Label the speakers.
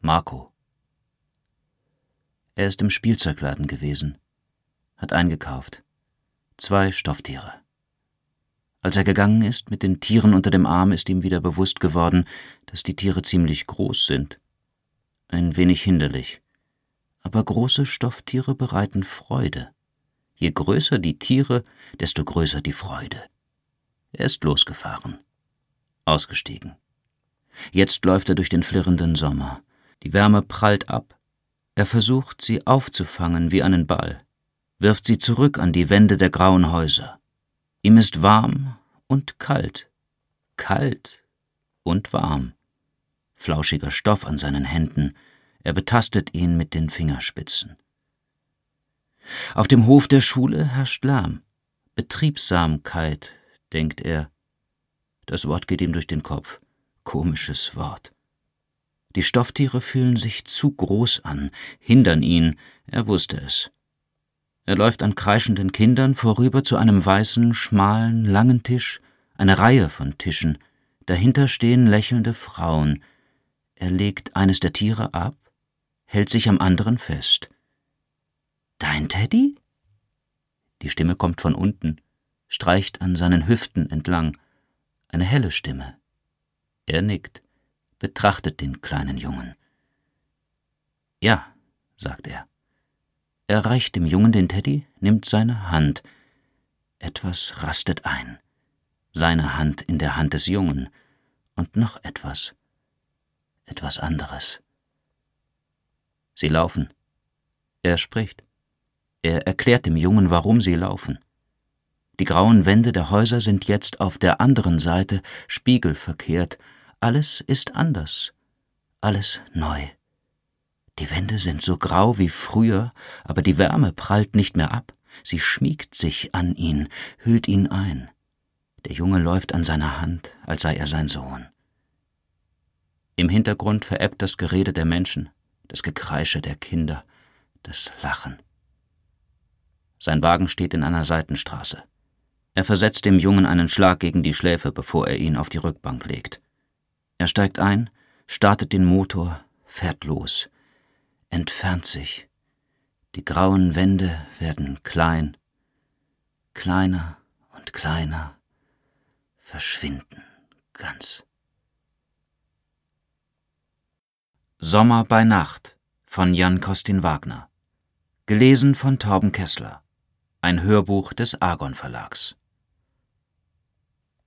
Speaker 1: Marco. Er ist im Spielzeugladen gewesen, hat eingekauft. 2 Stofftiere. Als er gegangen ist mit den Tieren unter dem Arm, ist ihm wieder bewusst geworden, dass die Tiere ziemlich groß sind. Ein wenig hinderlich. Aber große Stofftiere bereiten Freude. Je größer die Tiere, desto größer die Freude. Er ist losgefahren. Ausgestiegen. Jetzt läuft er durch den flirrenden Sommer. Die Wärme prallt ab. Er versucht, sie aufzufangen wie einen Ball, wirft sie zurück an die Wände der grauen Häuser. Ihm ist warm und kalt, kalt und warm. Flauschiger Stoff an seinen Händen, er betastet ihn mit den Fingerspitzen. Auf dem Hof der Schule herrscht Lärm. Betriebsamkeit, denkt er. Das Wort geht ihm durch den Kopf. Komisches Wort. Die Stofftiere fühlen sich zu groß an, hindern ihn, er wusste es. Er läuft an kreischenden Kindern vorüber zu einem weißen, schmalen, langen Tisch, eine Reihe von Tischen. Dahinter stehen lächelnde Frauen. Er legt eines der Tiere ab, hält sich am anderen fest. »Dein Teddy?« Die Stimme kommt von unten, streicht an seinen Hüften entlang. Eine helle Stimme. Er nickt, betrachtet den kleinen Jungen. »Ja«, sagt er. Er reicht dem Jungen den Teddy, nimmt seine Hand. Etwas rastet ein. Seine Hand in der Hand des Jungen. Und noch etwas. Etwas anderes. Sie laufen. Er spricht. Er erklärt dem Jungen, warum sie laufen. Die grauen Wände der Häuser sind jetzt auf der anderen Seite spiegelverkehrt. Alles ist anders. Alles neu. Die Wände sind so grau wie früher, aber die Wärme prallt nicht mehr ab. Sie schmiegt sich an ihn, hüllt ihn ein. Der Junge läuft an seiner Hand, als sei er sein Sohn. Im Hintergrund verebbt das Gerede der Menschen, das Gekreische der Kinder, das Lachen. Sein Wagen steht in einer Seitenstraße. Er versetzt dem Jungen einen Schlag gegen die Schläfe, bevor er ihn auf die Rückbank legt. Er steigt ein, startet den Motor, fährt los. Entfernt sich. Die grauen Wände werden klein, kleiner und kleiner, verschwinden ganz. Sommer bei Nacht von Jan Costin Wagner. Gelesen von Torben Kessler. Ein Hörbuch des Argon Verlags.